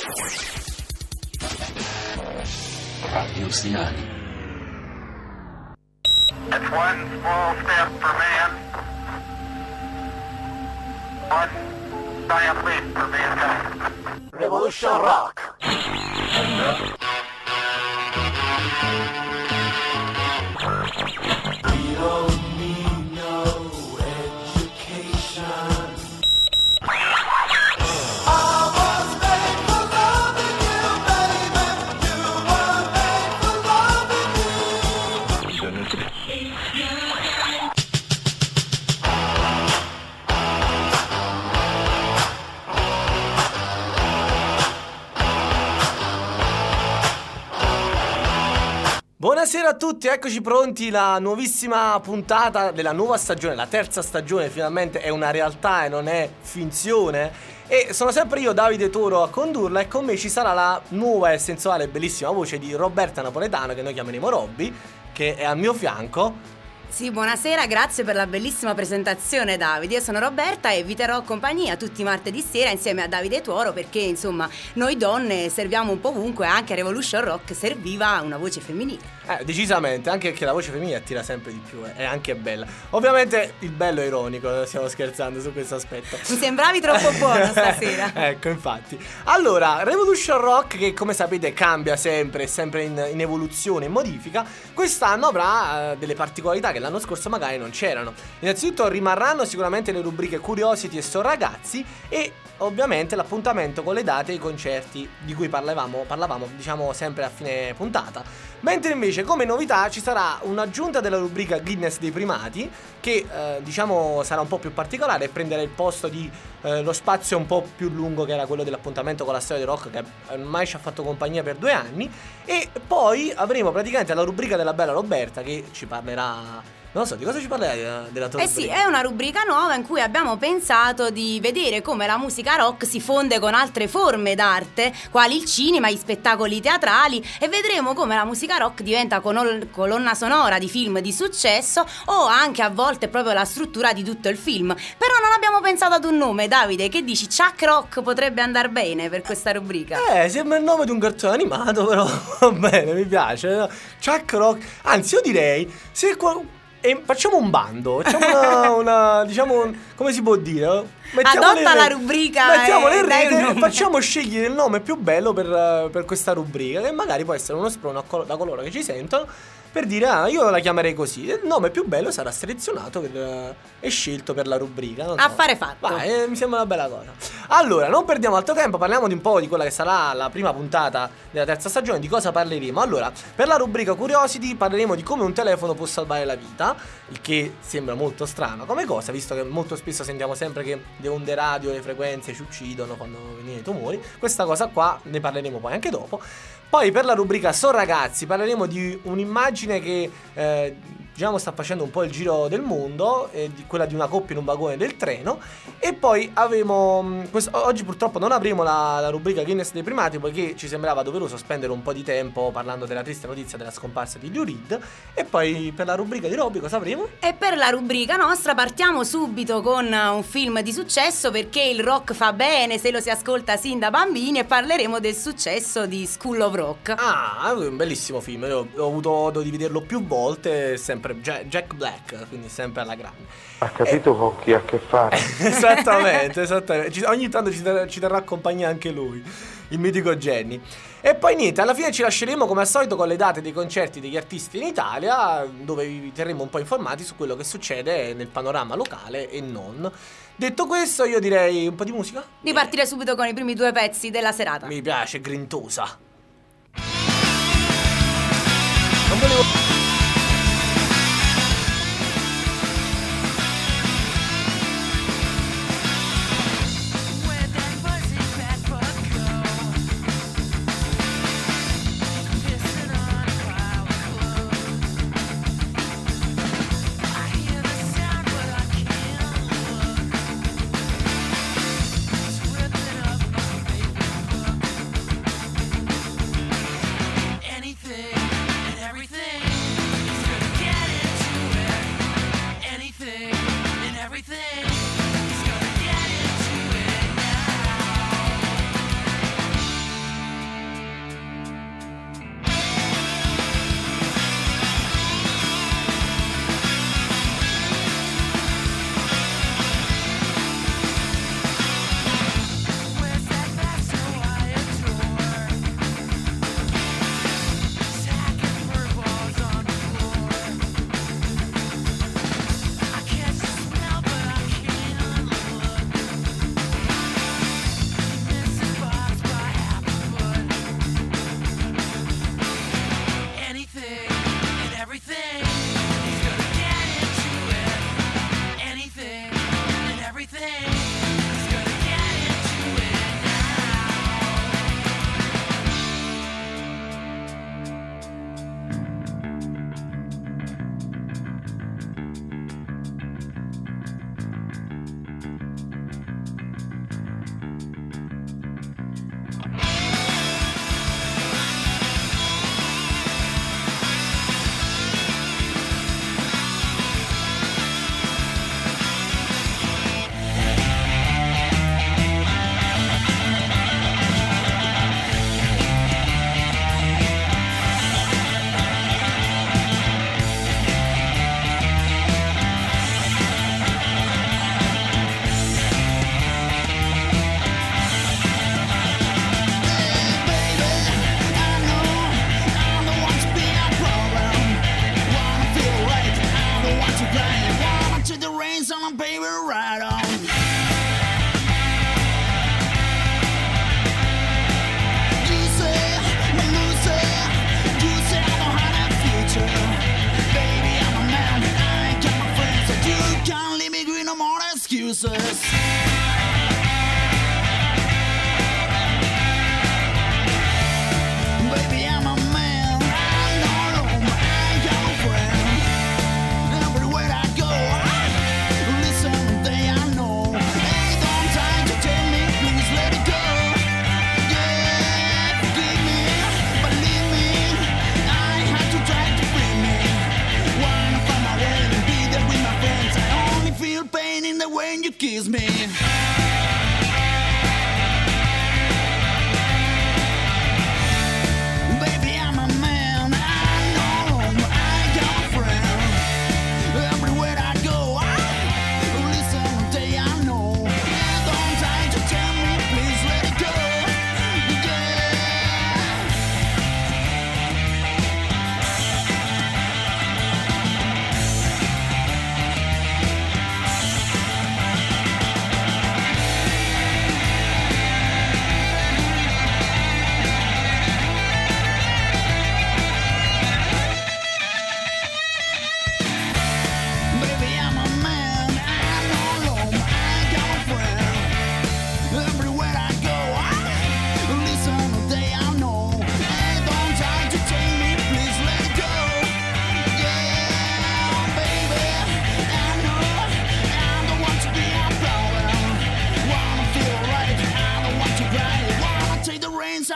Radio Stilani. It's one small step for man, one giant leap for mankind. Revolution Rock. We don't need no education. I was made for loving you, baby. You were made for loving me. Buonasera a tutti, eccoci pronti, la nuovissima puntata della nuova stagione, la terza stagione finalmente è una realtà e non è finzione. E sono sempre io, Davide Toro, a condurla e con me ci sarà la nuova e sensuale e bellissima voce di Roberta Napoletano, che noi chiameremo Robby, che è al mio fianco. Sì, buonasera, grazie per la bellissima presentazione, Davide. Io sono Roberta e vi terrò compagnia tutti i martedì sera insieme a Davide Tuoro, perché insomma noi donne serviamo un po' ovunque, anche a Revolution Rock serviva una voce femminile. Decisamente, anche perché la voce femminile attira sempre di più, è anche bella. Ovviamente il bello è ironico, stiamo scherzando su questo aspetto. Mi sembravi troppo buono stasera. Ecco, infatti. Allora, Revolution Rock, che come sapete cambia sempre, è sempre in evoluzione, in modifica, quest'anno avrà delle particolarità che l'anno scorso magari non c'erano. Innanzitutto rimarranno sicuramente le rubriche Curiosity e So Ragazzi e ovviamente l'appuntamento con le date e i concerti di cui parlavamo diciamo sempre a fine puntata. Mentre invece come novità ci sarà un'aggiunta della rubrica Guinness dei primati che diciamo sarà un po' più particolare e prenderà il posto di lo spazio un po' più lungo che era quello dell'appuntamento con la storia del rock, che ormai ci ha fatto compagnia per 2 anni. E poi avremo praticamente la rubrica della bella Roberta che ci parlerà. Non so, di cosa ci parlerai della tua rubrica? Sì, è una rubrica nuova in cui abbiamo pensato di vedere come la musica rock si fonde con altre forme d'arte, quali il cinema, gli spettacoli teatrali, e vedremo come la musica rock diventa colonna sonora di film di successo o anche a volte proprio la struttura di tutto il film. Però non abbiamo pensato ad un nome, Davide, che dici? Chuck Rock potrebbe andare bene per questa rubrica. Sembra il nome di un cartone animato, però va bene, mi piace. Chuck Rock, anzi io direi, se facciamo un bando, facciamo una diciamo, come si può dire? Adotta la rubrica, mettiamo le regole e facciamo scegliere il nome più bello per questa rubrica, che magari può essere uno sprono da coloro che ci sentono, per dire io la chiamerei così. Il nome più bello sarà selezionato e scelto per la rubrica. Affare fatto. Vai, mi sembra una bella cosa. Allora, non perdiamo altro tempo, parliamo di un po' di quella che sarà la prima puntata della terza stagione. Di cosa parleremo? Allora, per la rubrica Curiosity parleremo di come un telefono può salvare la vita, il che sembra molto strano come cosa, visto che molto spesso sentiamo sempre che le onde radio, le frequenze ci uccidono quando vengono i tumori. Questa cosa qua ne parleremo poi anche dopo. Poi per la rubrica So Ragazzi parleremo di un'immagine che diciamo sta facendo un po' il giro del mondo, quella di una coppia in un vagone del treno. E poi avremo oggi purtroppo non avremo la rubrica Guinness dei primati, poiché ci sembrava doveroso spendere un po' di tempo parlando della triste notizia della scomparsa di Lou Reed. E poi per la rubrica di Robby cosa avremo? E per la rubrica nostra partiamo subito con un film di successo, perché il rock fa bene se lo si ascolta sin da bambini, e parleremo del successo di School of Rock. Ah, è un bellissimo film, io ho avuto modo di vederlo più volte, sempre Jack Black, quindi sempre alla grande. Ha capito con chi ha a che fare. Esattamente. Ogni tanto ci terrà compagnia anche lui, il mitico Jenny. E poi niente, alla fine ci lasceremo come al solito con le date dei concerti degli artisti in Italia, dove vi terremo un po' informati su quello che succede nel panorama locale e non. Detto questo, io direi un po' di musica. Di partire subito con i primi 2 pezzi della serata. Mi piace, grintosa. Non volevo... Anything and everything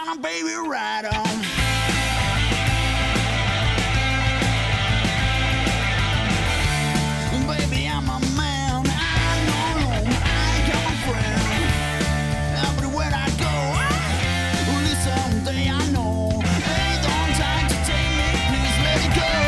on, baby, right on. Baby, I'm a man, I know, I ain't got my friend. Everywhere I go, listen, they I know. Hey, don't try to take me, please let it go.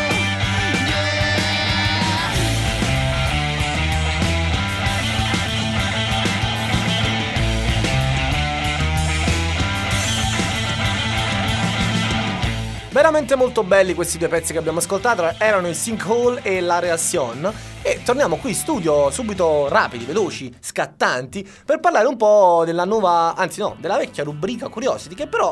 Veramente molto belli questi due pezzi che abbiamo ascoltato, erano il Sinkhole e la Reaction. E torniamo qui in studio subito rapidi, veloci, scattanti, per parlare un po' della nuova, anzi no, della vecchia rubrica Curiosity, che però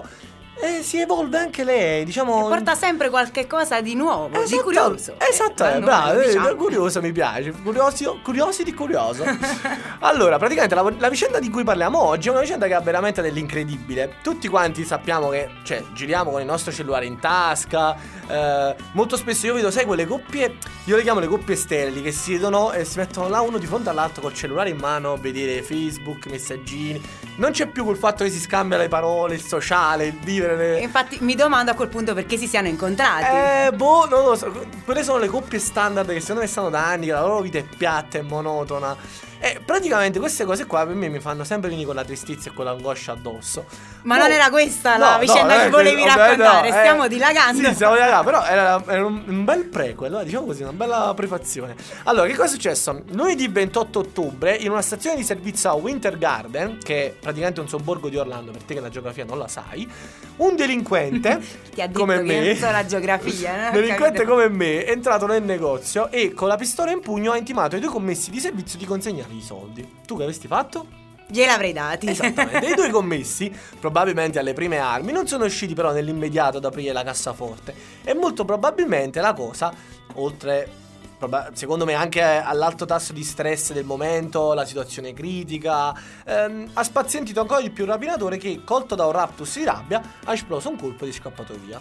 si evolve anche lei, diciamo. E porta sempre qualche cosa di nuovo, di curioso. Esatto, bravo, diciamo. Curioso mi piace. Curiosity curioso. Allora, praticamente la vicenda di cui parliamo oggi è una vicenda che ha veramente dell'incredibile. Tutti quanti sappiamo che, cioè, giriamo con il nostro cellulare in tasca. Molto spesso io vedo, sai, quelle coppie, io le chiamo le coppie sterili, che si siedono e si mettono là uno di fronte all'altro col cellulare in mano a vedere Facebook, messaggini. Non c'è più quel fatto che si scambia le parole, il sociale, il vivere. Infatti mi domando a quel punto perché si siano incontrati. Non lo so. Quelle sono le coppie standard che secondo me stanno da anni, che la loro vita è piatta e monotona. E praticamente queste cose qua per me mi fanno sempre venire con la tristezza e con l'angoscia addosso. Ma non era questa la vicenda che volevi raccontare? Stiamo dilagando. Sì, stiamo dilagando, però era un bel prequel, diciamo così, una bella prefazione. Allora, che cosa è successo? Lunedì 28 ottobre, in una stazione di servizio a Winter Garden, che è praticamente un sobborgo di Orlando, per te che la geografia non la sai, un delinquente ti ha detto come che me, non so la geografia, no? delinquente come me, è entrato nel negozio e con la pistola in pugno ha intimato ai due commessi di servizio di consegnare i soldi. Tu che avresti fatto? Gliel'avrei dati. Esattamente. I due commessi, probabilmente alle prime armi, non sono usciti però nell'immediato ad aprire la cassaforte. E molto probabilmente la cosa, oltre, secondo me, anche all'alto tasso di stress del momento, la situazione critica, ha spazientito ancora di più il rapinatore che, colto da un raptus di rabbia, ha esploso un colpo ed è scappato via.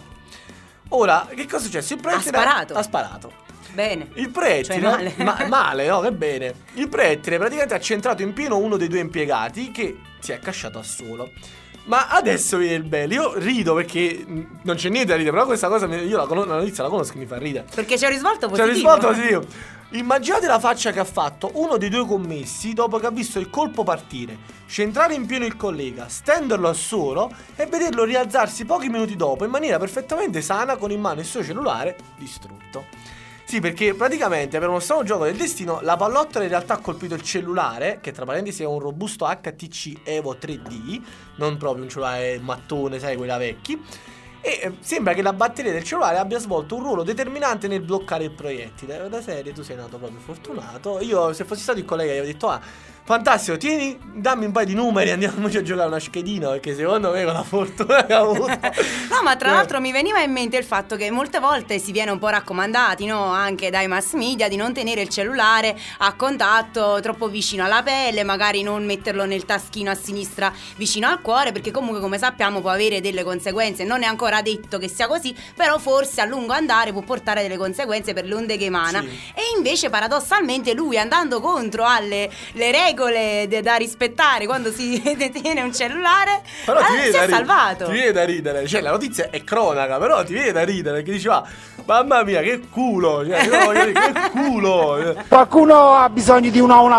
Ora, che cosa è successo? Il proiettile ha sparato. Bene. Il proiettile, cioè male. Male, no, che bene. Il proiettile praticamente ha centrato in pieno uno dei due impiegati, che si è accasciato al suolo. Ma adesso viene il bello. Io rido perché non c'è niente da ridere, però questa cosa io la notizia la conosco e mi fa ridere. Perché c'è un risvolto positivo. C'è un risvolto positivo. Immaginate la faccia che ha fatto uno dei due commessi dopo che ha visto il colpo partire, centrare in pieno il collega, stenderlo al suolo e vederlo rialzarsi pochi minuti dopo in maniera perfettamente sana con in mano il suo cellulare distrutto. Sì, perché praticamente per uno strano gioco del destino la pallottola in realtà ha colpito il cellulare, che tra parentesi è un robusto HTC Evo 3D, non proprio un cellulare mattone, sai, quella vecchi. E sembra che la batteria del cellulare abbia svolto un ruolo determinante nel bloccare il proiettile. Da serie, tu sei nato proprio fortunato. Io, se fossi stato il collega, gli avrei detto: fantastico, dammi un paio di numeri, andiamoci a giocare una schedina, perché secondo me con la fortuna che ha avuto. No, ma tra l'altro mi veniva in mente il fatto che molte volte si viene un po' raccomandati, no, anche dai mass media, di non tenere il cellulare a contatto troppo vicino alla pelle, magari non metterlo nel taschino a sinistra vicino al cuore, perché comunque, come sappiamo, può avere delle conseguenze. Non è ancora detto che sia così, però forse a lungo andare può portare delle conseguenze per le onde che emana. Sì. E invece paradossalmente lui, andando contro alle le regole da rispettare quando si detiene un cellulare, però si è salvato. Ti viene da ridere, cioè la notizia è cronaca, però ti viene da ridere, perché diceva: mamma mia, che culo, cioè, che culo. Qualcuno ha bisogno di una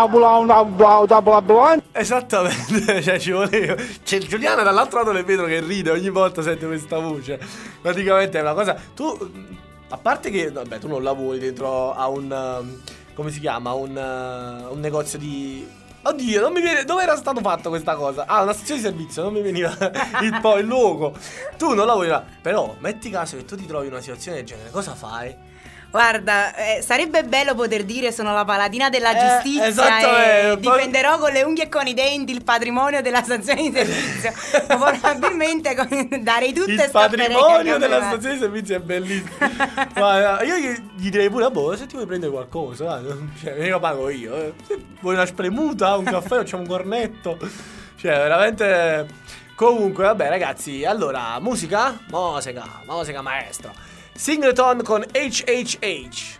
esattamente, cioè ci voleva. C'è Giuliana dall'altro lato, le vedo che ride ogni volta sente questa voce. Praticamente è una cosa. Tu, a parte che, vabbè, tu non lavori dentro a un come si chiama? Un negozio di... Oddio, non mi viene... Dove era stato fatto questa cosa? Ah, una stazione di servizio, non mi veniva il logo. Tu non lavori là. Però, metti caso che tu ti trovi in una situazione del genere, cosa fai? Guarda, sarebbe bello poter dire sono la paladina della giustizia e difenderò con le unghie e con i denti il patrimonio della stazione di servizio. Ma probabilmente darei tutte il patrimonio della stazione di servizio è bellissimo. Ma io gli direi pure: boh, se ti vuoi prendere qualcosa, cioè, me lo pago io. Se vuoi una spremuta, un caffè, facciamo un cornetto. Cioè, veramente. Comunque, vabbè, ragazzi, allora, musica maestro. Singleton con HHH.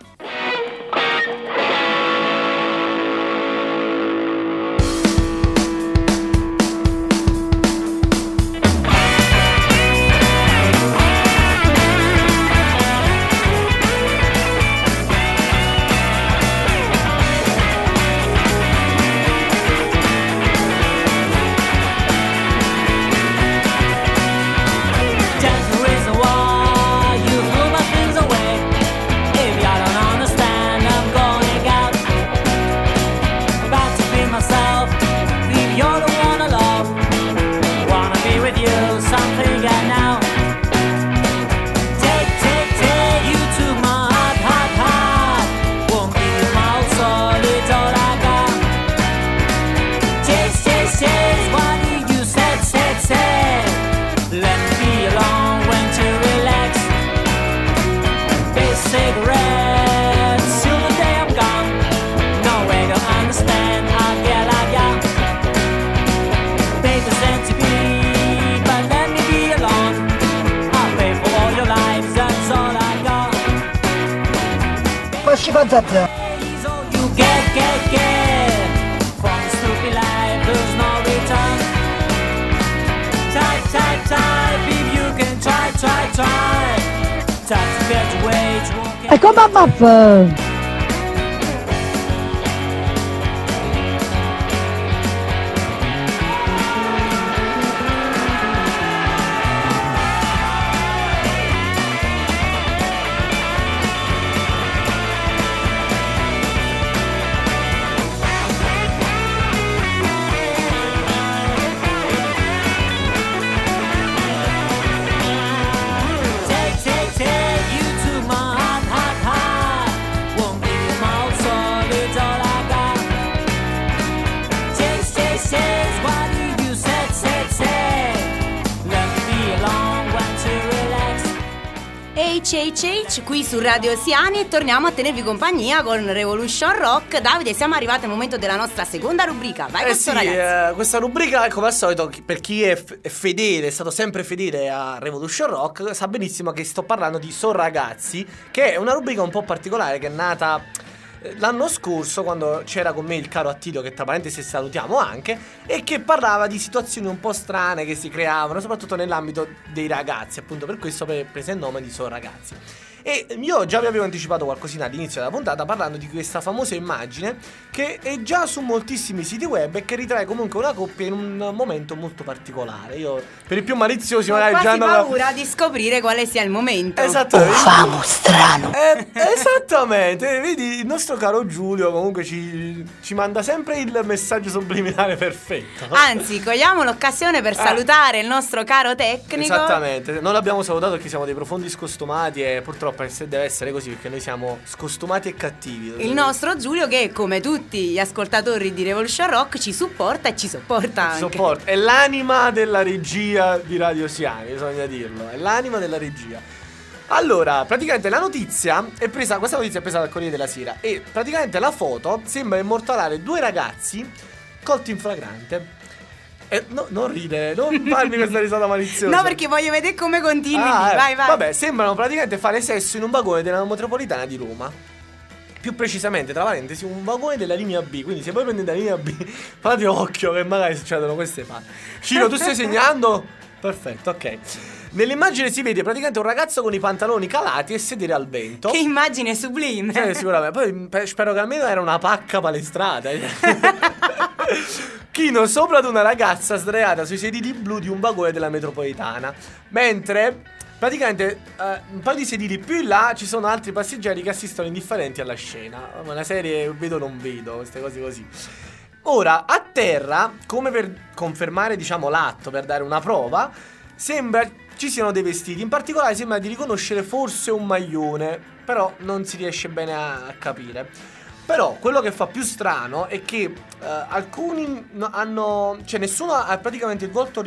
pensa a te. Is all you get from the stupid life. There's no return. Type, if you can try. Time to get away to walk. E come va? Take you to my heart. Won't give you my soul, it's all I got. Chase, what do you say? Let me be alone when to relax. HHH qui su Radio Siani e torniamo a tenervi compagnia con Revolution Rock. Davide, siamo arrivati al momento della nostra seconda rubrica. Vai con sì, ragazzi. questa rubrica, come al solito, per chi è fedele, è stato sempre fedele a Revolution Rock, sa benissimo che sto parlando di So Ragazzi, che è una rubrica un po' particolare che è nata l'anno scorso, quando c'era con me il caro Attilio, che tra parentesi salutiamo anche, e che parlava di situazioni un po' strane che si creavano, soprattutto nell'ambito dei ragazzi. Appunto per questo prese il nome di So Ragazzi. E io già vi avevo anticipato qualcosina all'inizio della puntata, parlando di questa famosa immagine che è già su moltissimi siti web e che ritrae comunque una coppia in un momento molto particolare. Io, per i più maliziosi, Ho magari quasi già hanno paura di scoprire quale sia il momento. Esattamente. Famo strano. Esattamente. Vedi, il nostro caro Giulio comunque ci manda sempre il messaggio subliminale perfetto. Anzi, cogliamo l'occasione per salutare il nostro caro tecnico. Esattamente. Non l'abbiamo salutato perché siamo dei profondi scostumati e purtroppo deve essere così, perché noi siamo scostumati e cattivi. Il nostro Giulio, che come tutti gli ascoltatori di Revolution Rock ci supporta e ci sopporta anche. È l'anima della regia di Radio Siani, bisogna dirlo. È l'anima della regia. Allora, praticamente questa notizia è presa dal Corriere della Sera. E praticamente la foto sembra immortalare due ragazzi colti in flagrante. No, non ridere, non farmi questa risata maliziosa. No, perché voglio vedere come continui. Vai. Vabbè, sembrano praticamente fare sesso in un vagone della metropolitana di Roma. Più precisamente, tra parentesi, un vagone della linea B. Quindi se voi prendete la linea B, fate occhio che magari succedono queste fasi. Ciro, tu stai segnando? Perfetto, ok. Nell'immagine si vede praticamente un ragazzo con i pantaloni calati e sedere al vento. Che immagine sublime. Sicuramente. Poi spero che almeno era una pacca palestrata. Chino sopra ad una ragazza sdraiata sui sedili blu di un vagone della metropolitana. Mentre praticamente un paio di sedili più in là ci sono altri passeggeri che assistono indifferenti alla scena. Una serie vedo non vedo, queste cose così. Ora, a terra, come per confermare, diciamo, l'atto, per dare una prova, sembra ci siano dei vestiti. In particolare sembra di riconoscere forse un maglione, però non si riesce bene a capire. Però quello che fa più strano è che alcuni hanno, cioè nessuno ha praticamente il volto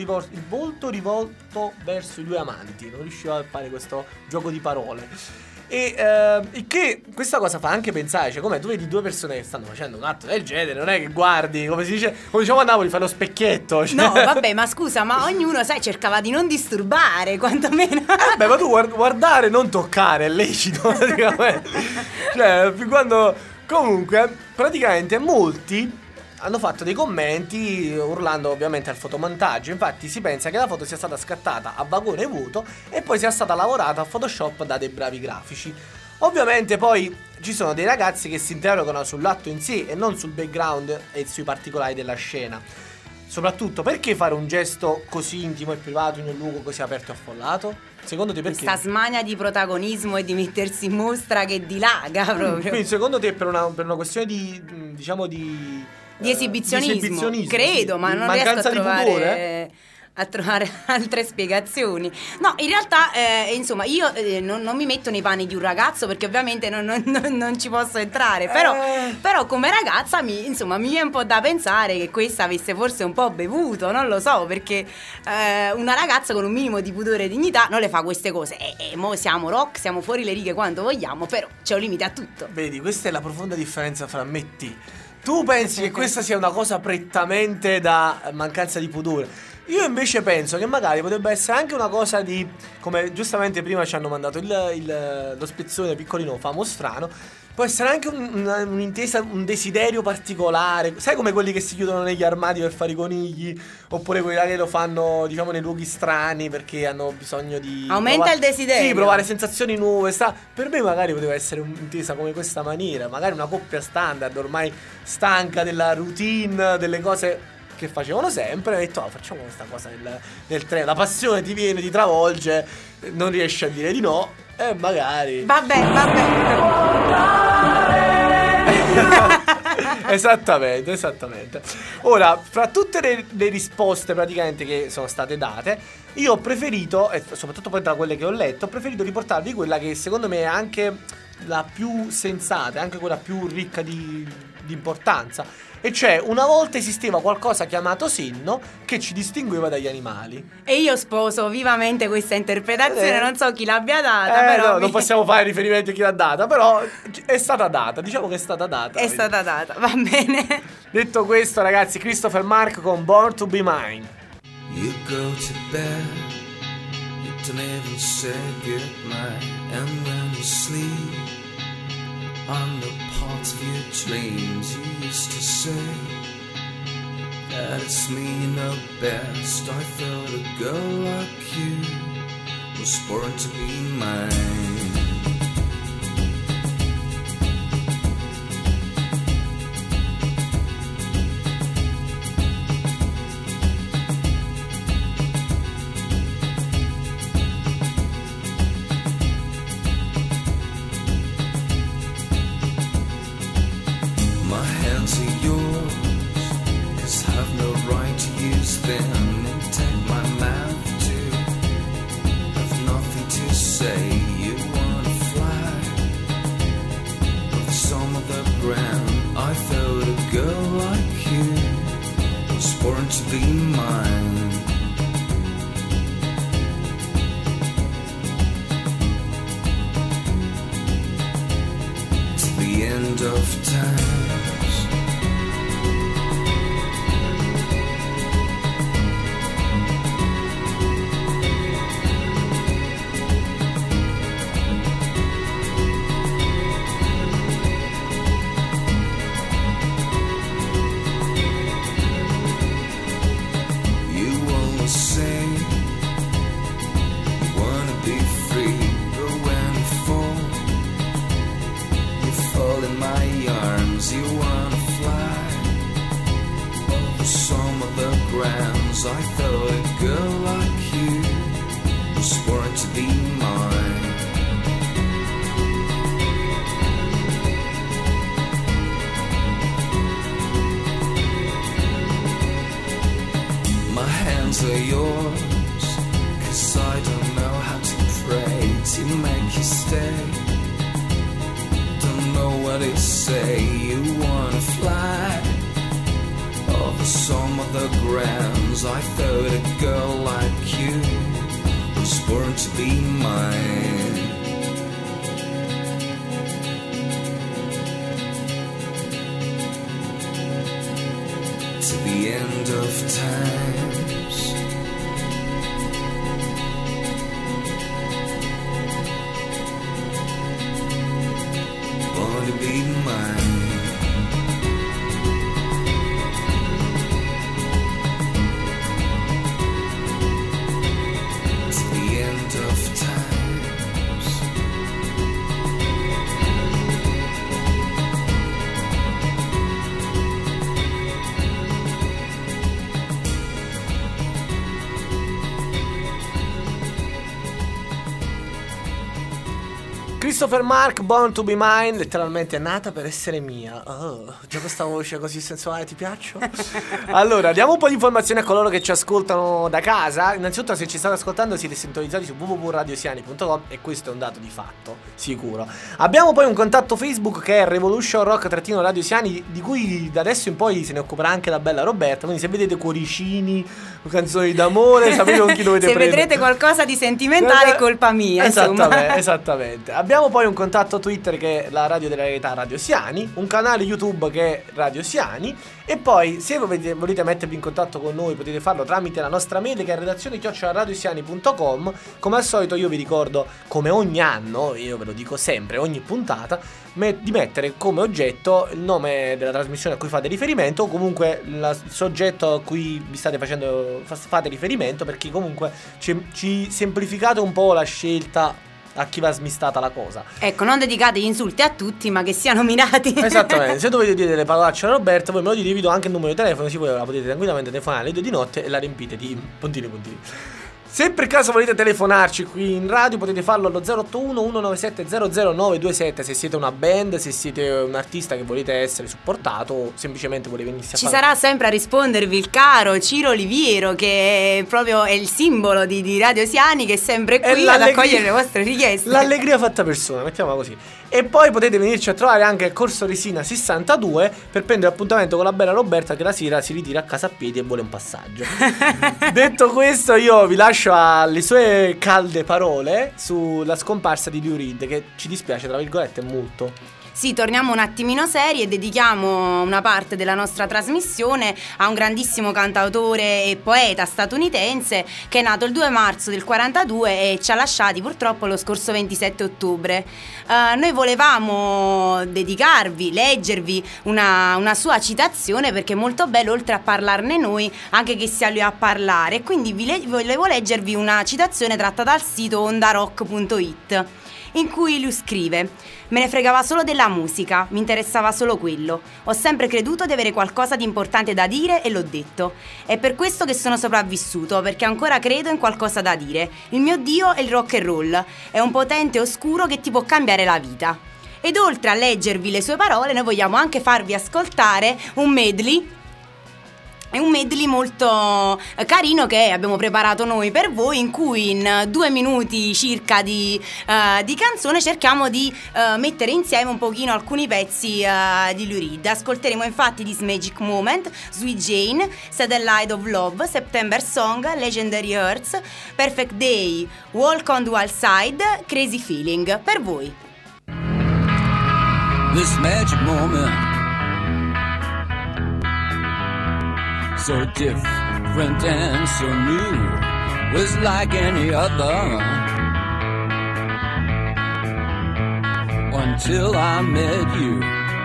rivolto verso i due amanti. Non riuscivo a fare questo gioco di parole. E che questa cosa fa anche pensare, cioè, come tu vedi due persone che stanno facendo un atto del genere, non è che guardi, come si dice, come diciamo a Napoli, fai lo specchietto, cioè. No, vabbè, ma scusa, ma ognuno, sai, cercava di non disturbare, quantomeno. Beh, ma tu guardare, non toccare, è lecito, praticamente. Cioè, fin quando. Comunque, praticamente molti hanno fatto dei commenti urlando ovviamente al fotomontaggio. Infatti si pensa che la foto sia stata scattata a vagone vuoto e poi sia stata lavorata a Photoshop da dei bravi grafici. Ovviamente poi ci sono dei ragazzi che si interrogano sull'atto in sé e non sul background e sui particolari della scena. Soprattutto, perché fare un gesto così intimo e privato in un luogo così aperto e affollato? Secondo te perché? Questa smania di protagonismo e di mettersi in mostra che dilaga proprio. Quindi secondo te per una questione di, diciamo, di esibizionismo, credo, sì. ma non Mancanza riesco di a trovare altre spiegazioni. No, in realtà insomma io non mi metto nei panni di un ragazzo, perché ovviamente non ci posso entrare, però come ragazza mi viene un po' da pensare che questa avesse forse un po' bevuto, non lo so, perché una ragazza con un minimo di pudore e dignità non le fa queste cose. E mo siamo rock, siamo fuori le righe quanto vogliamo, però c'è un limite a tutto. Vedi, questa è la profonda differenza fra me e te. Tu pensi che questa sia una cosa prettamente da mancanza di pudore. Io invece penso che magari potrebbe essere anche una cosa di, come giustamente prima ci hanno mandato lo spezzone piccolino famo strano, Può essere anche un'intesa, un desiderio particolare. Sai, come quelli che si chiudono negli armadi per fare i conigli? Oppure quelli che lo fanno, diciamo, nei luoghi strani perché hanno bisogno di Aumenta il desiderio. Sì, provare sensazioni nuove. Per me magari poteva essere un'intesa come questa maniera. Magari una coppia standard, ormai stanca della routine, delle cose che facevano sempre. Ha detto, facciamo questa cosa nel treno. La passione ti viene, ti travolge, non riesci a dire di no. E magari Esattamente. Ora, fra tutte le risposte praticamente che sono state date, io ho preferito, e soprattutto poi tra quelle che ho letto, ho preferito riportarvi quella che secondo me è anche la più sensata, anche quella più ricca di importanza. E cioè, una volta esisteva qualcosa chiamato senno che ci distingueva dagli animali. E io sposo vivamente questa interpretazione, non so chi l'abbia data, però no, non possiamo fare riferimento a chi l'ha data, però è stata data, diciamo che è stata data. È stata data, va bene. Detto questo, ragazzi, Christopher Mark con Born to Be Mine. You go to bed, you don't even say goodnight, and when you sleep on the part of your dreams, you used to say that it's me you know best. I thought a girl like you was born to be mine. Christopher Mark, Born to Be Mine, letteralmente è nata per essere mia. Oh, già questa voce così sensuale ti piaccio? Allora, diamo un po' di informazioni a coloro che ci ascoltano da casa. Innanzitutto, se ci state ascoltando siete sintonizzati su www.radiosiani.com e questo è un dato di fatto, sicuro. Abbiamo poi un contatto Facebook che è Revolution Rock-Radio Siani, di cui da adesso in poi se ne occuperà anche la bella Roberta. Quindi se vedete cuoricini, canzoni d'amore, sapete con chi dovete se prendere. vedrete qualcosa di sentimentale è colpa mia, insomma. Esattamente. Abbiamo Abbiamo poi un contatto Twitter che è la Radio della Realtà Radio Siani, un canale YouTube che è Radio Siani, e poi se volete mettervi in contatto con noi potete farlo tramite la nostra mail che è redazione@radiosiani.com. Come al solito io vi ricordo, come ogni anno, io ve lo dico sempre, ogni puntata, di mettere come oggetto il nome della trasmissione a cui fate riferimento, o comunque il soggetto a cui vi fate riferimento, perché comunque ci semplificate un po' la scelta a chi va smistata la cosa. Ecco, non dedicate gli insulti a tutti, ma che siano mirati. Esattamente. Se dovete dire delle parolacce a Roberta, voi me lo dite, vi do anche il numero di telefono, così voi la potete tranquillamente telefonare alle 2 di notte e la riempite di puntini. Se per caso volete telefonarci qui in radio potete farlo allo 081 197 00927 se siete una band, se siete un artista che volete essere supportato o semplicemente volete venirsi a Ci sarà sempre a rispondervi il caro Ciro Oliviero, che proprio è il simbolo di Radio Siani, che è sempre qui ad accogliere le vostre richieste. L'allegria fatta persona, mettiamola così. E poi potete venirci a trovare anche al Corso Resina 62 per prendere appuntamento con la bella Roberta, che la sera si ritira a casa a piedi e vuole un passaggio. Detto questo, io vi lascio alle sue calde parole sulla scomparsa di Lou Reed, che ci dispiace tra virgolette molto. Sì, torniamo un attimino seri e dedichiamo una parte della nostra trasmissione a un grandissimo cantautore e poeta statunitense che è nato il 2 marzo del 42 e ci ha lasciati purtroppo lo scorso 27 ottobre. Noi volevamo dedicarvi, leggervi una sua citazione, perché è molto bello, oltre a parlarne noi, anche che sia lui a parlare. E quindi volevo leggervi una citazione tratta dal sito ondarock.it, in cui lui scrive: me ne fregava solo della musica, mi interessava solo quello. Ho sempre creduto di avere qualcosa di importante da dire e l'ho detto. È per questo che sono sopravvissuto, perché ancora credo in qualcosa da dire. Il mio Dio è il rock and roll, è un potente oscuro che ti può cambiare la vita. Ed oltre a leggervi le sue parole, noi vogliamo anche farvi ascoltare un medley. È un medley molto carino che abbiamo preparato noi per voi, in cui in 2 minuti circa di canzone cerchiamo di mettere insieme un pochino alcuni pezzi di Lou Reed. Ascolteremo infatti This Magic Moment, Sweet Jane, Satellite of Love, September Song, Legendary Hearts, Perfect Day, Walk on Dual Side, Crazy Feeling, per voi. This magic moment, so different and so new, was like any other, until I met you.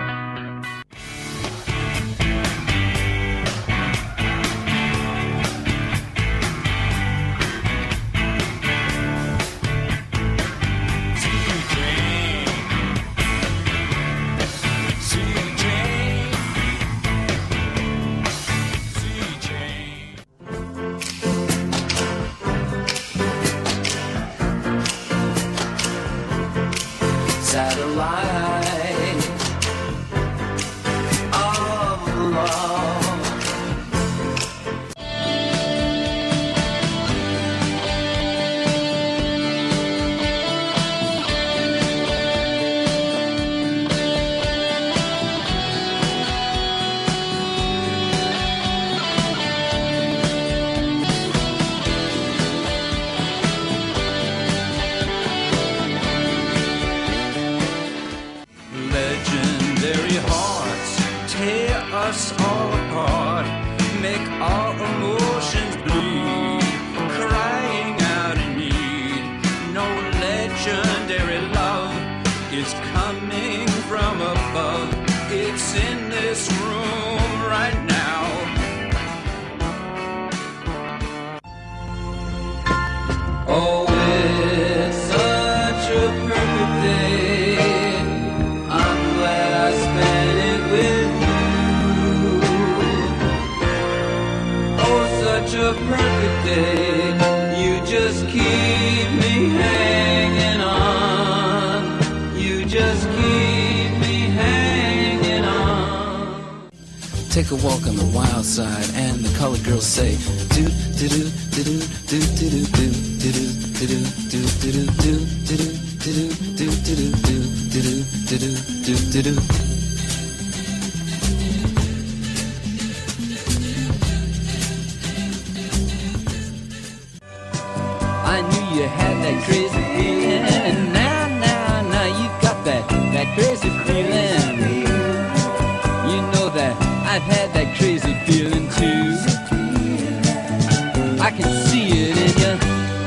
us all apart, make our emotions bleed, crying out in need. No legendary love is coming from above. It's in this room right now. Oh, it's such a perfect day. I'm glad I spent it with you. Oh, such a perfect day. You just keep me hanging on. You just keep me hanging on. Take a walk on the wild side, and the colored girls say, do do do do do do do do do do do do. I knew you had that crazy feeling, and now that crazy feeling. You know that I've had that crazy feeling too. I can see it in you.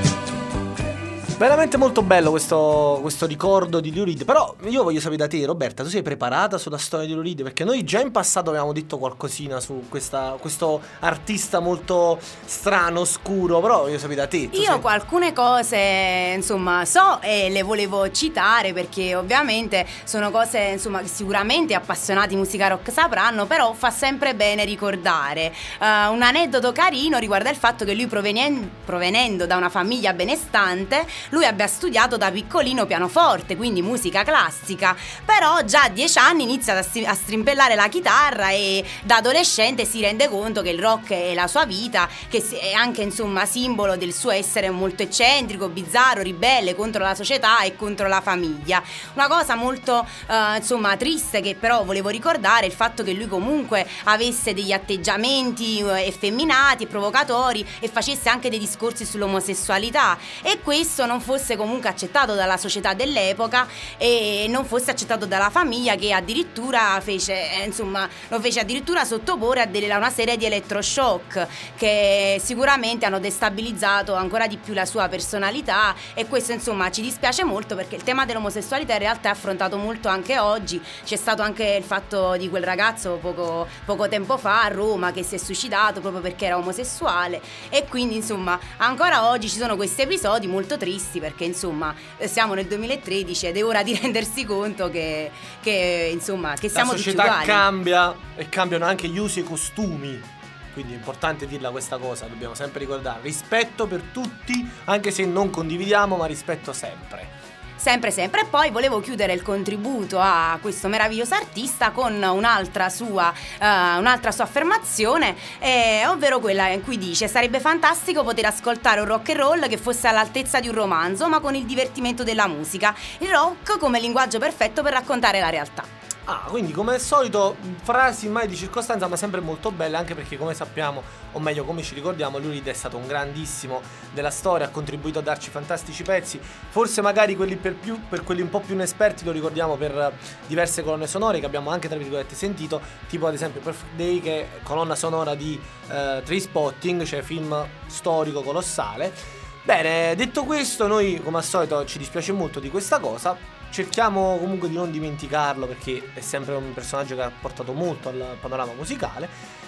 Veramente molto bello questo ricordo di Lou Reed. Però io voglio sapere da te, Roberta, tu sei preparata sulla storia di Lou Reed? Perché noi già in passato avevamo detto qualcosina su questo artista molto strano, oscuro. Però voglio sapere da te. Io alcune cose insomma so e le volevo citare, perché ovviamente sono cose insomma che sicuramente appassionati di musica rock sapranno, però fa sempre bene ricordare. Un aneddoto carino riguarda il fatto che lui provenendo da una famiglia benestante, lui abbia studiato da piccolino pianoforte, quindi musica classica, però già a 10 anni inizia a strimpellare la chitarra e da adolescente si rende conto che il rock è la sua vita, che è anche insomma simbolo del suo essere molto eccentrico, bizzarro, ribelle contro la società e contro la famiglia. Una cosa molto insomma triste che però volevo ricordare è il fatto che lui comunque avesse degli atteggiamenti effeminati e provocatori e facesse anche dei discorsi sull'omosessualità, e questo non fosse comunque accettato dalla società dell'epoca e non fosse accettato dalla famiglia, che addirittura lo fece addirittura sottoporre a una serie di elettroshock che sicuramente hanno destabilizzato ancora di più la sua personalità, e questo insomma ci dispiace molto, perché il tema dell'omosessualità in realtà è affrontato molto anche oggi. C'è stato anche il fatto di quel ragazzo poco tempo fa a Roma che si è suicidato proprio perché era omosessuale, e quindi insomma ancora oggi ci sono questi episodi molto tristi, perché insomma siamo nel 2013 ed è ora di rendersi conto che insomma che siamo tutti uguali. La società cambia e cambiano anche gli usi e i costumi, quindi è importante dirla questa cosa, dobbiamo sempre ricordare rispetto per tutti, anche se non condividiamo, ma rispetto sempre. Sempre. E poi volevo chiudere il contributo a questo meraviglioso artista con un'altra sua affermazione, ovvero quella in cui dice: sarebbe fantastico poter ascoltare un rock and roll che fosse all'altezza di un romanzo, ma con il divertimento della musica, il rock come linguaggio perfetto per raccontare la realtà. Quindi come al solito frasi mai di circostanza, ma sempre molto belle, anche perché come sappiamo, o meglio come ci ricordiamo, Lou Reed è stato un grandissimo della storia, ha contribuito a darci fantastici pezzi. Forse magari quelli per quelli un po' più inesperti lo ricordiamo per diverse colonne sonore che abbiamo anche tra virgolette sentito, tipo ad esempio Perfect Day, che è colonna sonora di Trainspotting, cioè film storico colossale. Bene, detto questo, noi come al solito ci dispiace molto di questa cosa. Cerchiamo comunque di non dimenticarlo, perché è sempre un personaggio che ha portato molto al panorama musicale.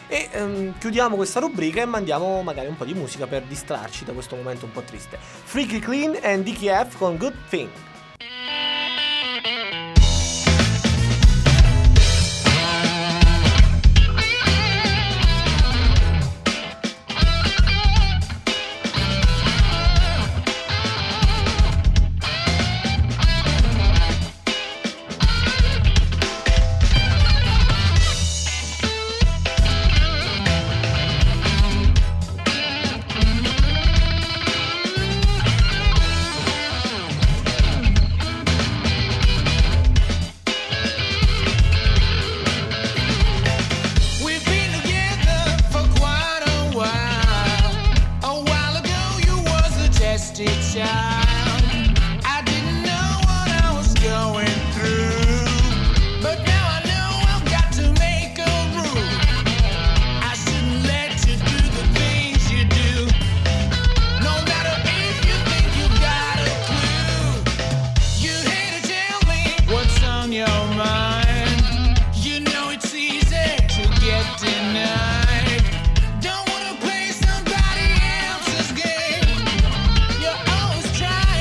E chiudiamo questa rubrica e mandiamo magari un po' di musica per distrarci da questo momento un po' triste. Freaky Clean and Dickie F con Good Thing. Don't wanna play somebody else's game. You're always trying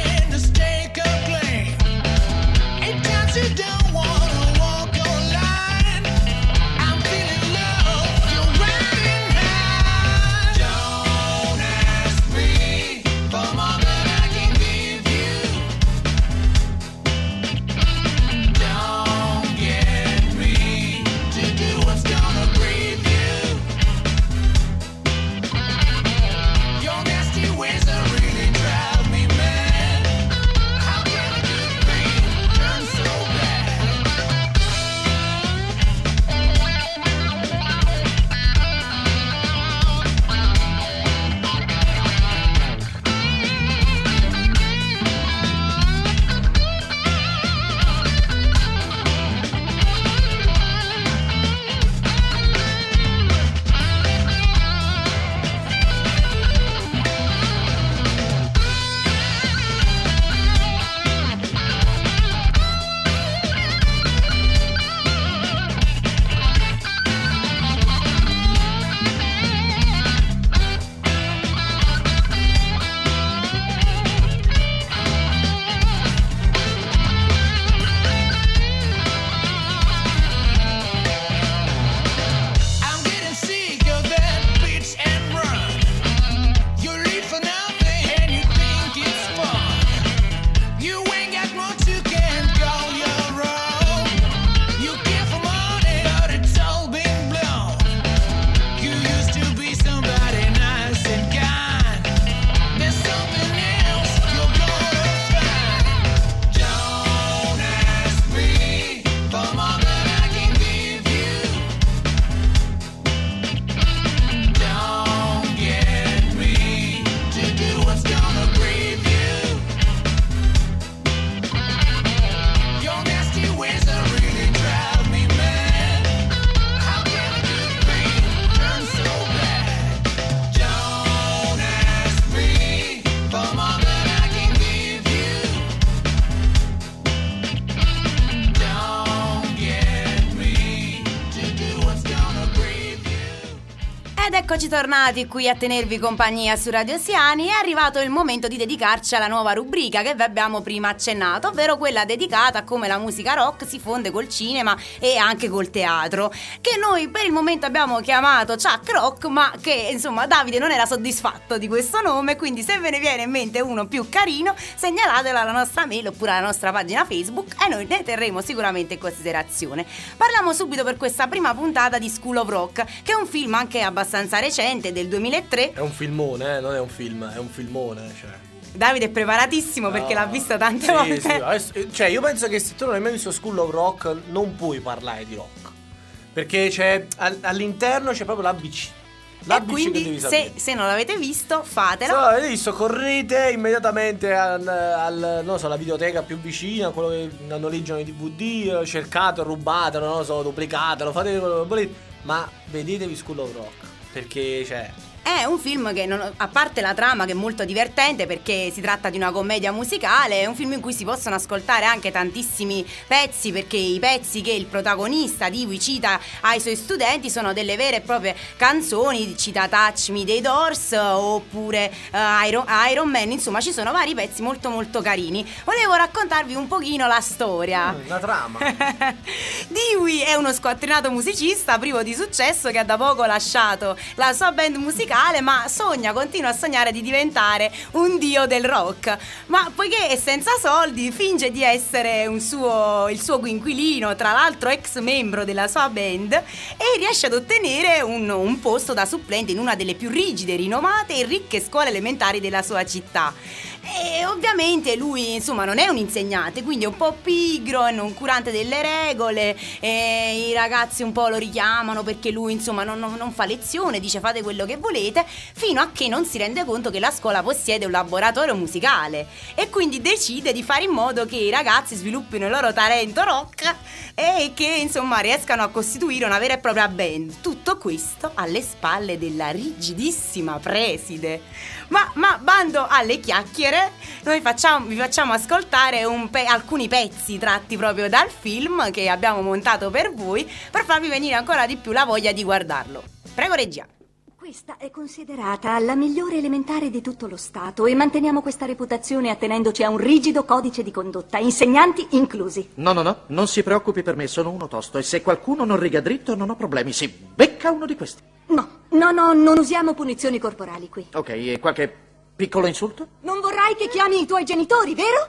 Eccoci tornati qui a tenervi compagnia su Radio Siani. È arrivato il momento di dedicarci alla nuova rubrica che vi abbiamo prima accennato, ovvero quella dedicata a come la musica rock si fonde col cinema e anche col teatro, che noi per il momento abbiamo chiamato Chuck Rock, ma che insomma Davide non era soddisfatto di questo nome, quindi se ve ne viene in mente uno più carino segnalatelo alla nostra mail oppure alla nostra pagina Facebook e noi ne terremo sicuramente in considerazione. Parliamo subito per questa prima puntata di School of Rock, che è un film anche abbastanza recente, del 2003. È un filmone, non è un film, è un filmone, cioè. Davide è preparatissimo perché l'ha visto tante volte. Sì, adesso, cioè io penso che se tu non hai mai visto School of Rock non puoi parlare di rock, perché c'è all'interno c'è proprio l'ABC. E quindi se non l'avete visto fatelo. Se non l'avete visto correte immediatamente non so, alla videoteca più vicina, quello che noleggiano i DVD, cercatelo, rubatelo, non lo so, duplicatelo, fate quello che volete, ma vedetevi School of Rock, perché è un film che, a parte la trama che è molto divertente perché si tratta di una commedia musicale, è un film in cui si possono ascoltare anche tantissimi pezzi, perché i pezzi che il protagonista Dewey cita ai suoi studenti sono delle vere e proprie canzoni, cita Touch Me dei Doors oppure Iron Man, insomma ci sono vari pezzi molto molto carini. Volevo raccontarvi un pochino la storia. La trama. Dewey è uno squattrinato musicista privo di successo che ha da poco lasciato la sua band musicale, ma continua a sognare di diventare un dio del rock. Ma poiché è senza soldi, finge di essere il suo coinquilino, tra l'altro ex membro della sua band, e riesce ad ottenere un posto da supplente in una delle più rigide, rinomate e ricche scuole elementari della sua città. E ovviamente lui insomma non è un insegnante, quindi è un po' pigro, è non curante delle regole, e i ragazzi un po' lo richiamano perché lui insomma non fa lezione, dice fate quello che volete, fino a che non si rende conto che la scuola possiede un laboratorio musicale e quindi decide di fare in modo che i ragazzi sviluppino il loro talento rock e che insomma riescano a costituire una vera e propria band. Tutto questo alle spalle della rigidissima preside. Ma bando alle chiacchiere, noi vi facciamo ascoltare alcuni pezzi tratti proprio dal film che abbiamo montato per voi, per farvi venire ancora di più la voglia di guardarlo. Prego regia. Questa è considerata la migliore elementare di tutto lo Stato e manteniamo questa reputazione attenendoci a un rigido codice di condotta, insegnanti inclusi. No, non si preoccupi per me, sono uno tosto e se qualcuno non riga dritto non ho problemi, si becca uno di questi. No, non usiamo punizioni corporali qui. Ok, e qualche piccolo insulto? Non vorrai che chiami i tuoi genitori, vero?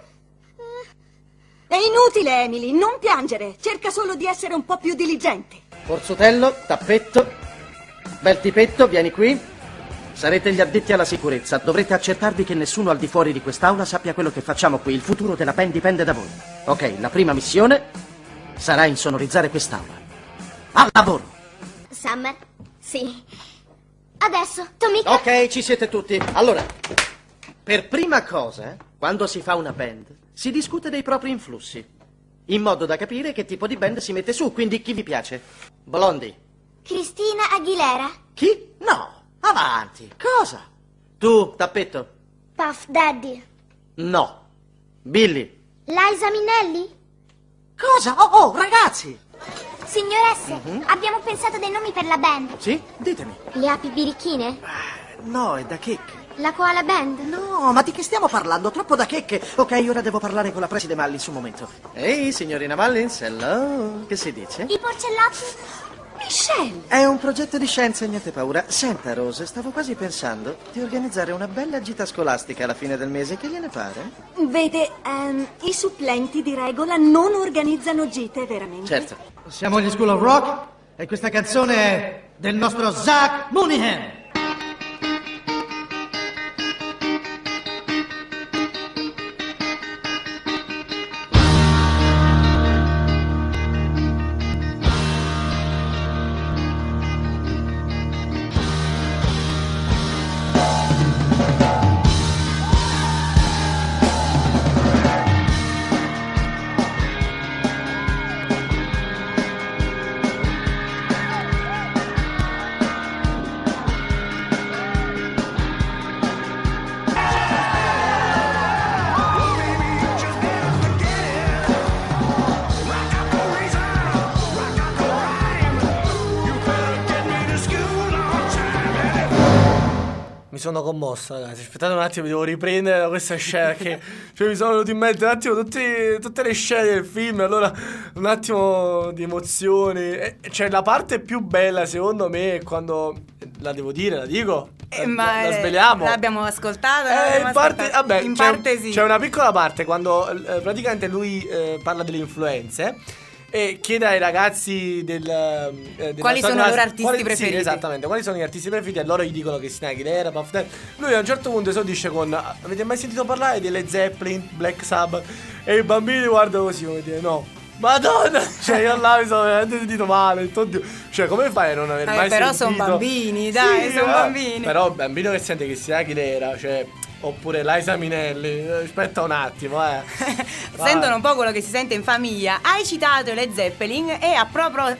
È inutile, Emily, non piangere, cerca solo di essere un po' più diligente. Forzutello, tappetto, bel tipetto, vieni qui. Sarete gli addetti alla sicurezza, dovrete accertarvi che nessuno al di fuori di quest'aula sappia quello che facciamo qui, il futuro della band dipende da voi. Ok, la prima missione sarà insonorizzare quest'aula. Al lavoro! Summer? Sì. Adesso, Tommy. Ok, ci siete tutti. Allora, per prima cosa, quando si fa una band, si discute dei propri influssi, in modo da capire che tipo di band si mette su, quindi chi vi piace? Blondie. Christina Aguilera. Chi? No, avanti. Cosa? Tu, tappetto. Puff Daddy. No. Billy. Liza Minnelli. Cosa? Oh, ragazzi! Signoresse, abbiamo pensato dei nomi per la band. Sì? Ditemi. Le api birichine? No, è da checche. La koala band? No, ma di che stiamo parlando? Troppo da checche. Ok, ora devo parlare con la preside Mullins un momento. Ehi, signorina Mullins, hello. Che si dice? I porcellotti? Michelle! È un progetto di scienza, niente paura. Senta, Rose, stavo quasi pensando di organizzare una bella gita scolastica alla fine del mese. Che gliene pare? Vede, i supplenti di regola non organizzano gite, veramente. Certo. Siamo gli School of Rock e questa canzone è del nostro Zach Mooneyhan. mi sono commosso, ragazzi. Aspettate un attimo, mi devo riprendere da questa scena. Che cioè, mi sono venuti in mente un attimo tutte le scene del film. Allora, un attimo di emozioni. Cioè, la parte più bella, secondo me, è quando. La devo dire, la dico. Ma la sveliamo. L'abbiamo ascoltata. In parte, vabbè, in c'è, parte sì. C'è una piccola parte quando praticamente lui parla delle influenze. E chiede ai ragazzi della quali sono i loro artisti preferiti. Sì, esattamente, quali sono gli artisti preferiti. E loro gli dicono che Christina Aguilera, Puff Daddy. Lui a un certo punto esordisce con: avete mai sentito parlare delle Zeppelin, Black Sabbath? E i bambini guardano così come dire: no. Madonna. Cioè io là mi sono veramente sentito male. Oddio. Cioè come fai a non aver mai però sentito? Però sono bambini, dai, sì, sono bambini. Però il bambino che sente Christina Aguilera, cioè, oppure Liza Minnelli, aspetta un attimo, sentono un po' quello che si sente in famiglia. Hai citato le Zeppelin e a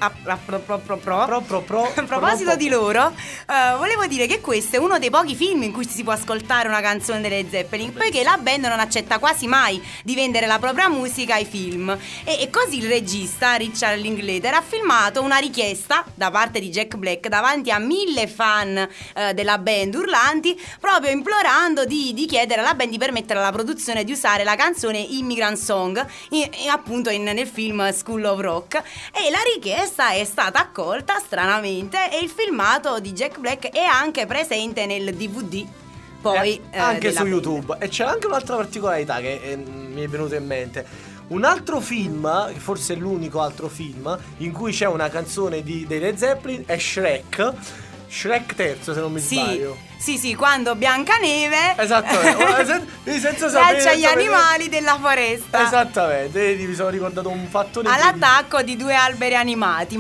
proposito di loro, volevo dire che questo è uno dei pochi film in cui si può ascoltare una canzone delle Zeppelin, poiché la band non accetta quasi mai di vendere la propria musica ai film. E così il regista Richard Linklater ha filmato una richiesta da parte di Jack Black davanti a 1000 fan della band urlanti, proprio implorando di chiedere alla band di permettere alla produzione di usare la canzone Immigrant Song appunto nel film School of Rock, e la richiesta è stata accolta stranamente e il filmato di Jack Black è anche presente nel DVD poi anche su band. YouTube. E c'è anche un'altra particolarità che mi è venuta in mente. Un altro film, forse è l'unico altro film in cui c'è una canzone dei Led Zeppelin, è Shrek terzo, se non mi sbaglio. Sì, quando Biancaneve senza sapere gli animali della foresta. Esattamente, mi sono ricordato un fattore all'attacco di 2 alberi animati.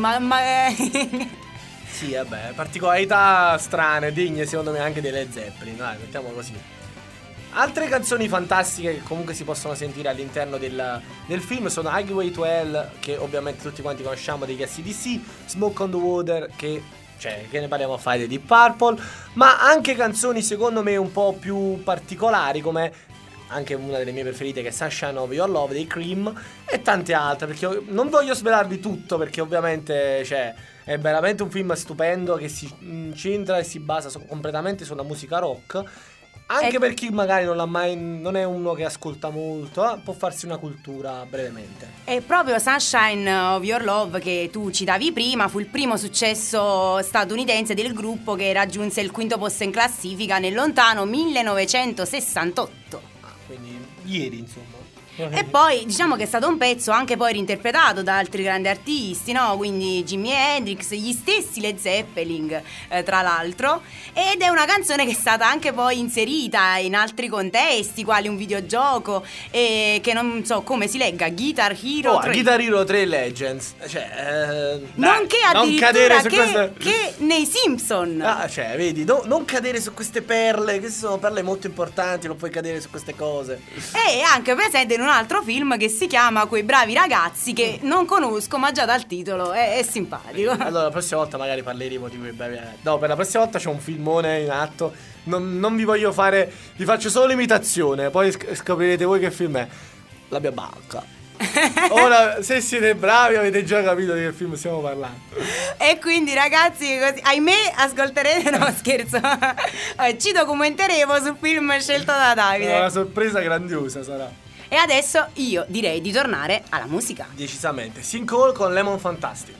Sì, vabbè, particolarità strane, degne secondo me anche dei Led Zeppelin, dai, mettiamo così. Altre canzoni fantastiche che comunque si possono sentire all'interno del film sono Highway to Hell, che ovviamente tutti quanti conosciamo, degli AC/DC, Smoke on the Water, che ne parliamo a fare dei Deep Purple, ma anche canzoni secondo me un po' più particolari, come anche una delle mie preferite che è Sunshine of Your Love dei Cream, e tante altre, perché non voglio svelarvi tutto, perché ovviamente è veramente un film stupendo che si incentra e si basa completamente sulla musica rock. Anche per chi magari non è uno che ascolta molto, può farsi una cultura brevemente. E proprio Sunshine of Your Love che tu citavi prima fu il primo successo statunitense del gruppo, che raggiunse il 5° posto in classifica nel lontano 1968. Quindi ieri, insomma. E poi diciamo che è stato un pezzo anche poi reinterpretato da altri grandi artisti, no? Quindi Jimi Hendrix, gli stessi Led Zeppelin, tra l'altro. Ed è una canzone che è stata anche poi inserita in altri contesti, quali un videogioco, che non so come si legga, Guitar Hero 3. Guitar Hero 3 Legends. Nonché addirittura che nei Simpson. Vedi, non cadere su queste perle, che sono perle molto importanti, non puoi cadere su queste cose. E anche presente in un altro film che si chiama Quei bravi ragazzi, che non conosco, ma già dal titolo è simpatico. Allora la prossima volta magari parleremo di Quei bravi ragazzi. No, per la prossima volta c'è un filmone in atto. Non vi voglio fare, vi faccio solo l'imitazione, poi scoprirete voi che film è. La mia bacca. Ora, se siete bravi, avete già capito di che film stiamo parlando. E quindi ragazzi, così, ahimè, ascolterete, no scherzo, ci documenteremo sul film scelto da Davide. Una sorpresa grandiosa sarà. E adesso io direi di tornare alla musica. Decisamente. Sinkhole con Lemon Fantastic.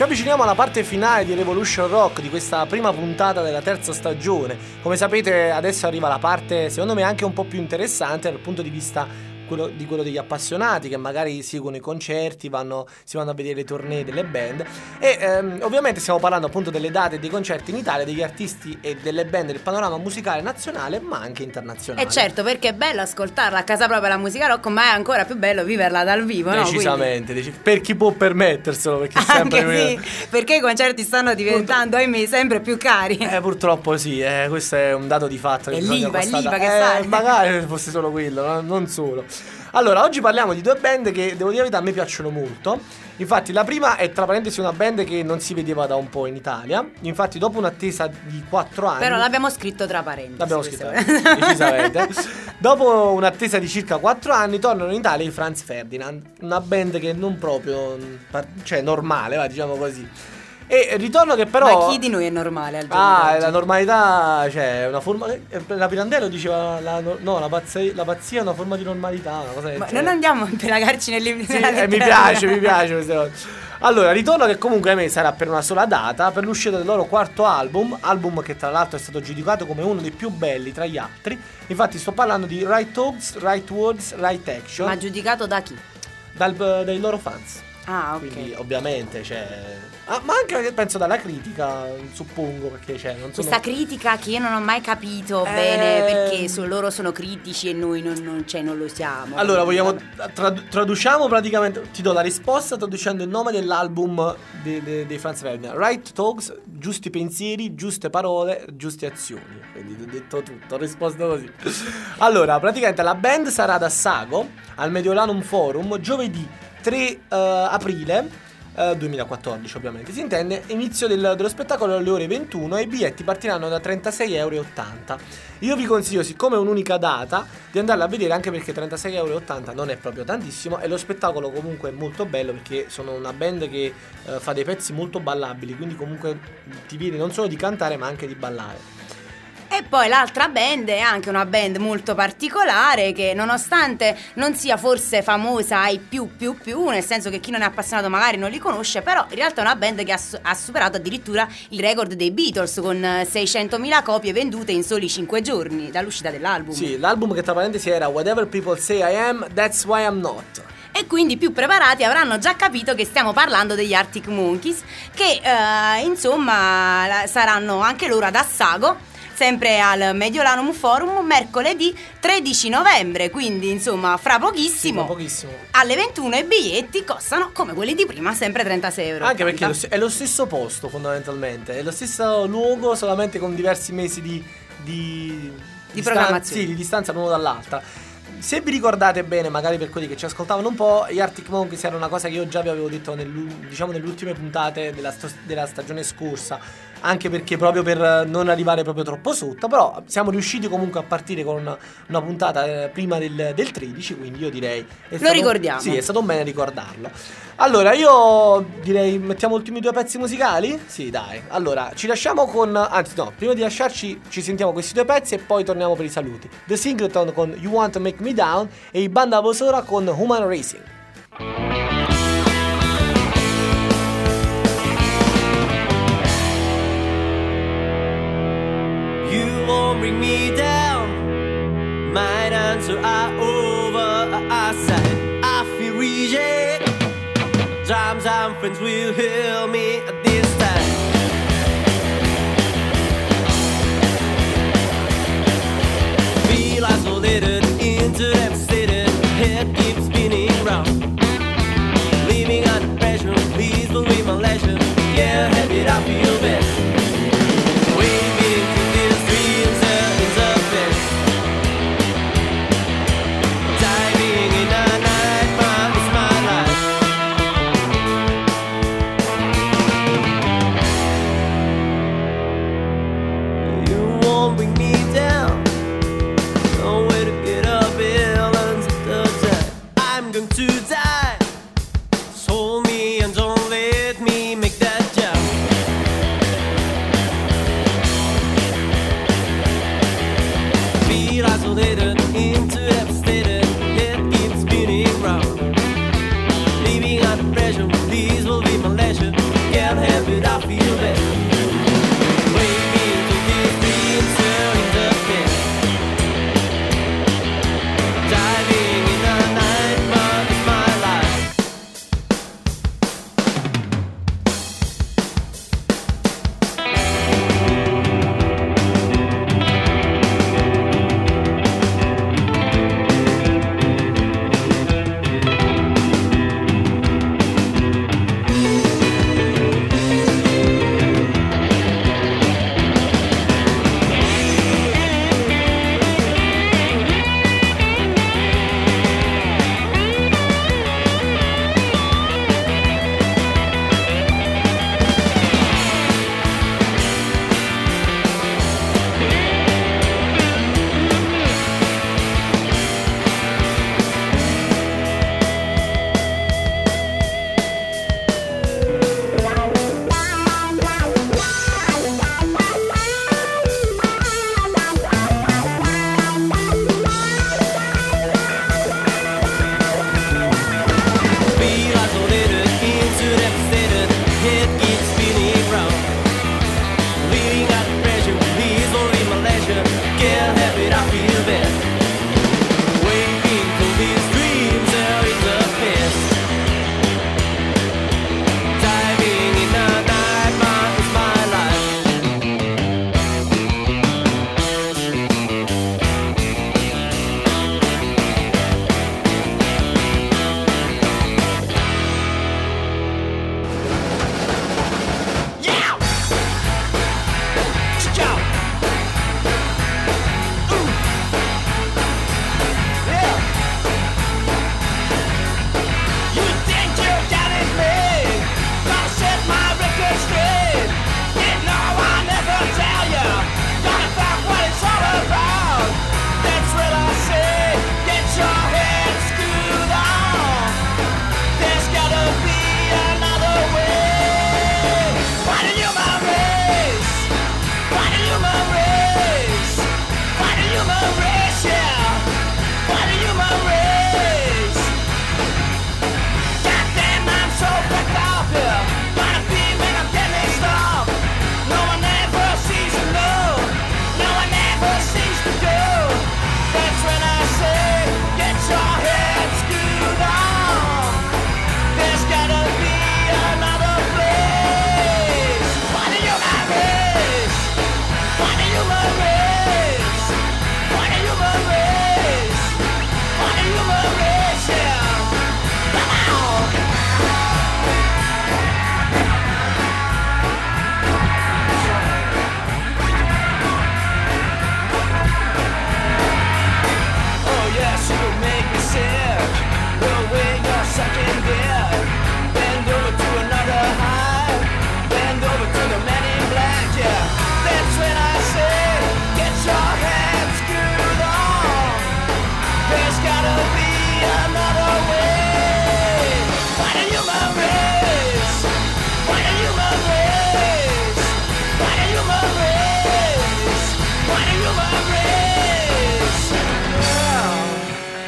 avviciniamo alla parte finale di Revolution Rock, di questa prima puntata della terza stagione. Come sapete, adesso arriva la parte, secondo me, anche un po' più interessante dal punto di vista quello degli appassionati che magari seguono i concerti, si vanno a vedere le tournée delle band. E ovviamente stiamo parlando appunto delle date dei concerti in Italia, degli artisti e delle band del panorama musicale nazionale ma anche internazionale. E certo, perché è bello ascoltarla a casa propria la musica rock, ma è ancora più bello viverla dal vivo, no? Decisamente, per chi può permetterselo, perché sempre anche sì, perché i concerti stanno diventando, ahimè, sempre più cari. Purtroppo sì, questo è un dato di fatto. È l'IVA che sale. Magari fosse solo quello, non solo. Allora, oggi parliamo di due band che, devo dire la verità, a me piacciono molto. Infatti la prima è, tra parentesi, una band che non si vedeva da un po' in Italia. Infatti dopo un'attesa di 4 anni... Però l'abbiamo scritto tra parentesi. L'abbiamo scritto, decisamente. Dopo un'attesa di circa 4 anni tornano in Italia i Franz Ferdinand. Una band che non proprio, cioè normale, diciamo così. E ritorno che però... Ma chi di noi è normale al giorno la normalità, cioè una forma... La Pirandello diceva la pazzia è una forma di normalità, una cosa Ma non andiamo a impelagarci nel sì, mi piace queste cose. Allora, ritorno che comunque a me sarà per una sola data, per l'uscita del loro quarto album che tra l'altro è stato giudicato come uno dei più belli tra gli altri. Infatti sto parlando di Right Talks, Right Words, Right Action. Ma giudicato da chi? Dai loro fans. Ah, ok. Quindi ovviamente ma anche penso dalla critica, suppongo, perché non sono... Questa critica che io non ho mai capito bene, perché loro sono critici e noi non lo siamo. Allora vogliamo traduciamo praticamente, ti do la risposta traducendo il nome dell'album dei Franz Ferdinand. Right Talks, giusti pensieri, giuste parole, giuste azioni. Quindi ho detto tutto, ho risposto così. Allora, praticamente la band sarà ad Assago al Mediolanum Forum giovedì 3 aprile 2014, ovviamente si intende, inizio dello spettacolo alle ore 21 e i biglietti partiranno da 36,80 €. Io vi consiglio, siccome è un'unica data, di andarla a vedere, anche perché 36,80 € non è proprio tantissimo e lo spettacolo comunque è molto bello, perché sono una band che fa dei pezzi molto ballabili, quindi comunque ti viene non solo di cantare ma anche di ballare. E poi l'altra band è anche una band molto particolare, che nonostante non sia forse famosa ai più, nel senso che chi non è appassionato magari non li conosce, però in realtà è una band che ha superato addirittura il record dei Beatles con 600.000 copie vendute in soli 5 giorni dall'uscita dell'album. Sì, l'album che tra parentesi era Whatever People Say I Am, That's Why I'm Not. E quindi più preparati avranno già capito che stiamo parlando degli Arctic Monkeys, che insomma saranno anche loro ad Assago, sempre al Mediolanum Forum, mercoledì 13 novembre, quindi insomma fra pochissimo, alle 21 i biglietti costano come quelli di prima, sempre 36 €. Anche perché è lo stesso posto fondamentalmente, è lo stesso luogo, solamente con diversi mesi di programmazione. Sì, di distanza l'uno dall'altra. Se vi ricordate bene, magari per quelli che ci ascoltavano un po', gli Arctic Monkeys era una cosa che io già vi avevo detto nelle ultime puntate della stagione scorsa, anche perché proprio per non arrivare proprio troppo sotto, però siamo riusciti comunque a partire con una puntata prima del 13, quindi io direi lo ricordiamo. Sì, è stato bene ricordarlo. Allora io direi mettiamo ultimi 2 pezzi musicali? Sì, dai. Allora ci lasciamo prima di lasciarci ci sentiamo questi 2 pezzi e poi torniamo per i saluti. The Singleton con You Want to Make Me Down e i Banda Vosora con Human Racing. You won't bring me down. My answer are over our side. I feel reject. Drums and friends will hear me at this time. Feel isolated, devastated. Head keeps spinning round. Living under pressure, please believe my leisure. Can't help it, I feel bad. Can't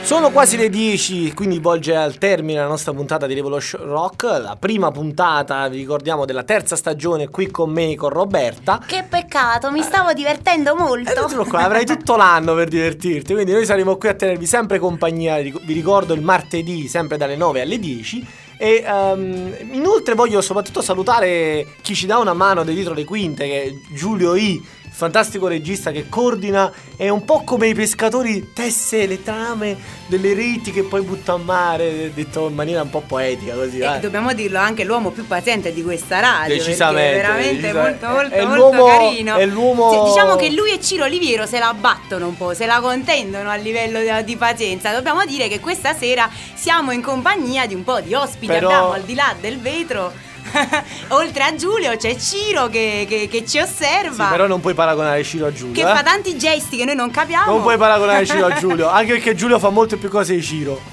Sono quasi le 10, quindi volge al termine la nostra puntata di Revolution Rock, la prima puntata, vi ricordiamo, della terza stagione qui con me, con Roberta. Che peccato, mi stavo divertendo molto. Avrai tutto l'anno per divertirti, quindi noi saremo qui a tenervi sempre compagnia, vi ricordo il martedì sempre dalle 9 alle 10. E inoltre voglio soprattutto salutare chi ci dà una mano dietro le quinte, che è Giulio I, fantastico regista che coordina, è un po' come i pescatori, tesse le trame delle reti che poi butta a mare, detto in maniera un po' poetica così. Dobbiamo dirlo, anche l'uomo più paziente di questa radio, decisamente, veramente molto è molto carino. È l'uomo... diciamo che lui e Ciro Oliviero se la battono un po', se la contendono a livello di pazienza. Dobbiamo dire che questa sera siamo in compagnia di un po' di ospiti, abbiamo al di là del vetro oltre a Giulio c'è Ciro che ci osserva. Sì, però non puoi paragonare Ciro a Giulio, che fa tanti gesti che noi non capiamo. Non puoi paragonare Ciro a Giulio, anche perché Giulio fa molte più cose di Ciro.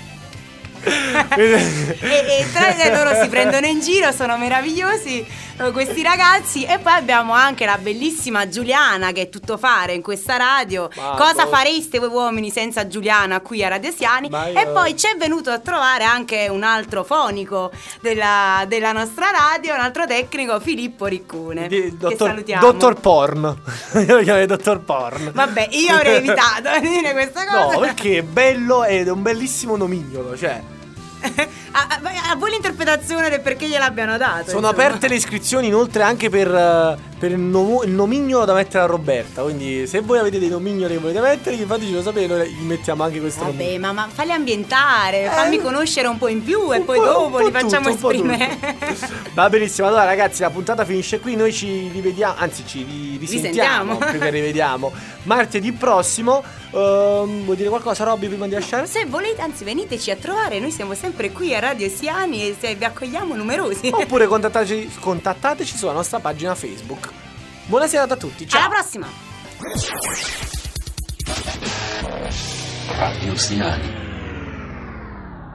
e tra loro si prendono in giro, sono meravigliosi questi ragazzi. E poi abbiamo anche la bellissima Giuliana, che è tutto fare in questa radio. Cosa fareste voi uomini senza Giuliana qui a Radio Siani? E poi ci è venuto a trovare anche un altro fonico della nostra radio, un altro tecnico, Filippo Riccune, che salutiamo. Dottor Porn. Io lo chiamo Dottor Porn. Vabbè, io avrei evitato di dire questa cosa. No, perché è bello ed è un bellissimo nomignolo, cioè a voi l'interpretazione del perché gliel'abbiano dato. Sono aperte le iscrizioni inoltre anche per il nomignolo da mettere a Roberta. Quindi se voi avete dei nomignoli che volete mettere, fatecelo sapere, noi gli mettiamo anche questo nomignolo. Vabbè, ma falli ambientare, fammi conoscere un po' in più e poi dopo li facciamo esprimere. Va benissimo, allora ragazzi, la puntata finisce qui. Noi ci rivediamo, anzi ci risentiamo più che rivediamo martedì prossimo. Vuoi dire qualcosa, Robby, prima di lasciare? Se volete, anzi veniteci a trovare, noi siamo sempre qui a Radio Siani e vi accogliamo numerosi. Oppure contattateci sulla nostra pagina Facebook. Buona serata a tutti, ciao. Alla prossima. Radio Siani.